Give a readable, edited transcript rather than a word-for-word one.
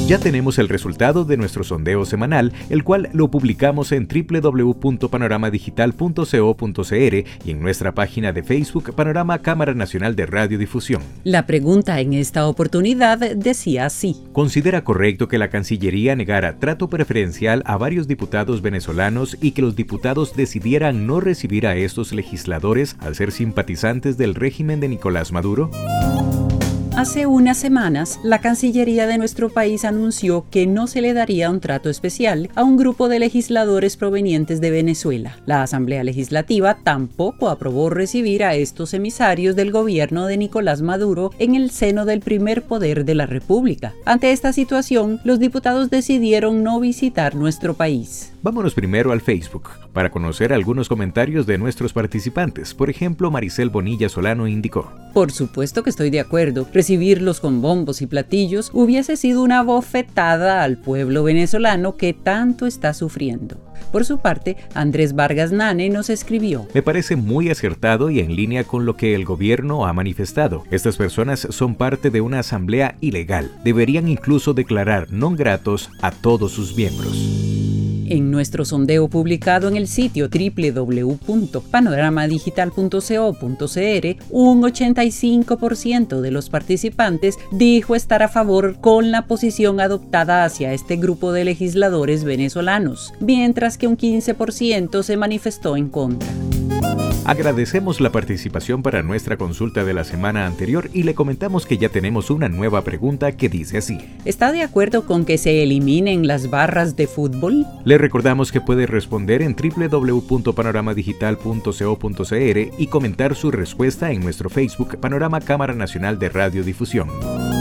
Ya tenemos el resultado de nuestro sondeo semanal, el cual lo publicamos en www.panoramadigital.co.cr y en nuestra página de Facebook Panorama Cámara Nacional de Radiodifusión. La pregunta en esta oportunidad decía así: ¿considera correcto que la Cancillería negara trato preferencial a varios diputados venezolanos y que los diputados decidieran no recibir a estos legisladores al ser simpatizantes del régimen de Nicolás Maduro? Hace unas semanas, la Cancillería de nuestro país anunció que no se le daría un trato especial a un grupo de legisladores provenientes de Venezuela. La Asamblea Legislativa tampoco aprobó recibir a estos emisarios del gobierno de Nicolás Maduro en el seno del primer poder de la República. Ante esta situación, los diputados decidieron no visitar nuestro país. Vámonos primero al Facebook para conocer algunos comentarios de nuestros participantes. Por ejemplo, Maricel Bonilla Solano indicó: por supuesto que estoy de acuerdo. Recibirlos con bombos y platillos hubiese sido una bofetada al pueblo venezolano que tanto está sufriendo. Por su parte, Andrés Vargas Nane nos escribió: me parece muy acertado y en línea con lo que el gobierno ha manifestado. Estas personas son parte de una asamblea ilegal. Deberían incluso declarar non gratos a todos sus miembros. En nuestro sondeo publicado en el sitio www.panoramadigital.co.cr, un 85% de los participantes dijo estar a favor con la posición adoptada hacia este grupo de legisladores venezolanos, mientras que un 15% se manifestó en contra. Agradecemos la participación para nuestra consulta de la semana anterior y le comentamos que ya tenemos una nueva pregunta que dice así: ¿está de acuerdo con que se eliminen las barras de fútbol? Le recordamos que puede responder en www.panoramadigital.co.cr y comentar su respuesta en nuestro Facebook Panorama Cámara Nacional de Radiodifusión.